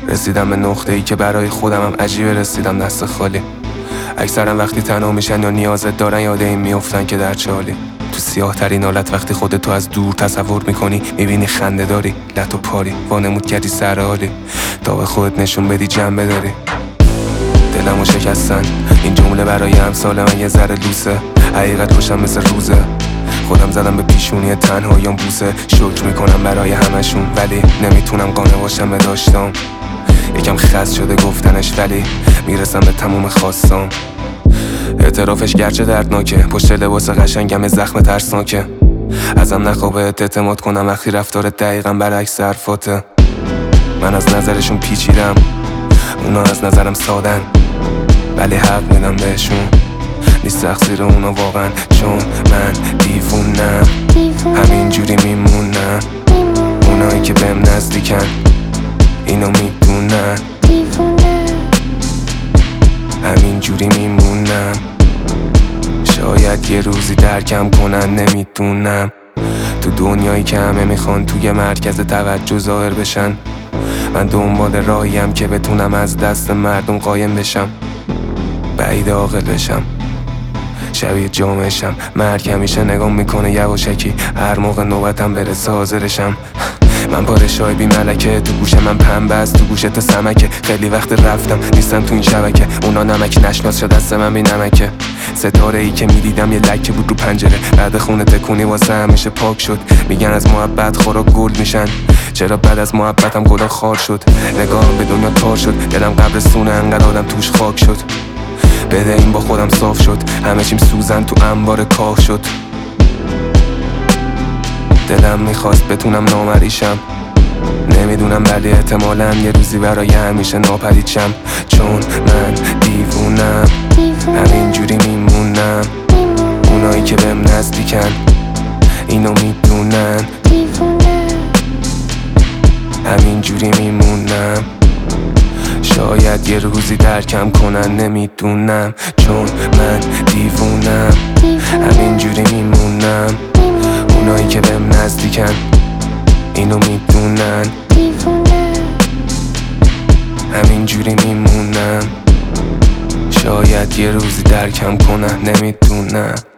رسیدم به نقطه‌ای که برای خودمم عجیبه رسیدم دست خالی. اکثرا وقتی تنها میشن یا نیازت دارن یاد این میافتن که در چه حالی. تو سیاه ترین حالت وقتی خودتو از دور تصور میکنی، میبینی خنده داری، لط و پاری، وانمود کردی سر حالی تا به خودت نشون بدی جنبه داری. دلمو شکستن این جمله برای امثال من یه ذره لوسه. حقیقت روشن مثل روزه، خودم زدم به پیشونی تنهاییام بوسه. شکر میکنم برای همشون ولی نمیتونم قانع باشم به داشتم. یکم خست شده گفتنش ولی میرسم به تموم خواستم. اعترافش گرچه دردناکه، پشت لباس قشنگم زخم ترسناکه. ازم نخواه بهت اعتماد کنم وقتی رفتارت دقیقا برعکس حرفاته. من از نظرشون پیچیدم، اونا از نظرم سادن، ولی حق میدم بهشون، نیست تقصیر اونا واقعا. چون من دیوونم همینجوری میمونم. اونایی که بهم نزدیکن اینو میدونن، همینجوری میمونم. شاید یه روزی درکم کنن، نمیدونم. تو دنیایی که همه میخوان توی مرکز توجه ظاهر بشن، من دنبال راهیم که بتونم از دست مردم قایم بشم. بعید عاقل بشم، شبیه جامعشم. مرگ همیشه نگاه میکنه یواشکی، هر موقع نوبتم برسه حاضرشم. من پادشاهی بی ملکه، تو گوش من پنبه است، تو گوشت سمکه. خیلی وقت رفتم نیستم تو این شبکه، اونا نمک نشناس شد دست من بی نمکه. ستاره ای که میدیدم یه لکه بود رو پنجره، بعد خونه تکونی واسه همیشه پاک شد. میگن از محبت خوراک گل میشن، چرا بعد از محبتم گلا خار شد. نگاهم به دنیا تار شد، دلم قبرستونه انقدر آدم توش خاک شد. بده این با خودم صاف شد، همه چیم سوزن تو انبار کاه شد. دلم میخواست بتونم نامریشم، نمیدونم ولی احتمالاً یه روزی برای همیشه ناپدید شم. چون من دیوونم همینجوری میمونم. اونایی که بهم نزدیکن اینو میدونن، همینجوری میمونم. شاید یه روزی درکم کنن، نمیدونم. چون من دیوونم همینجوری میمونم. اونایی که بهم نزدیکن اینو میدونن، همینجوری میمونم. شاید یه روزی درکم کنن، نمیدونم.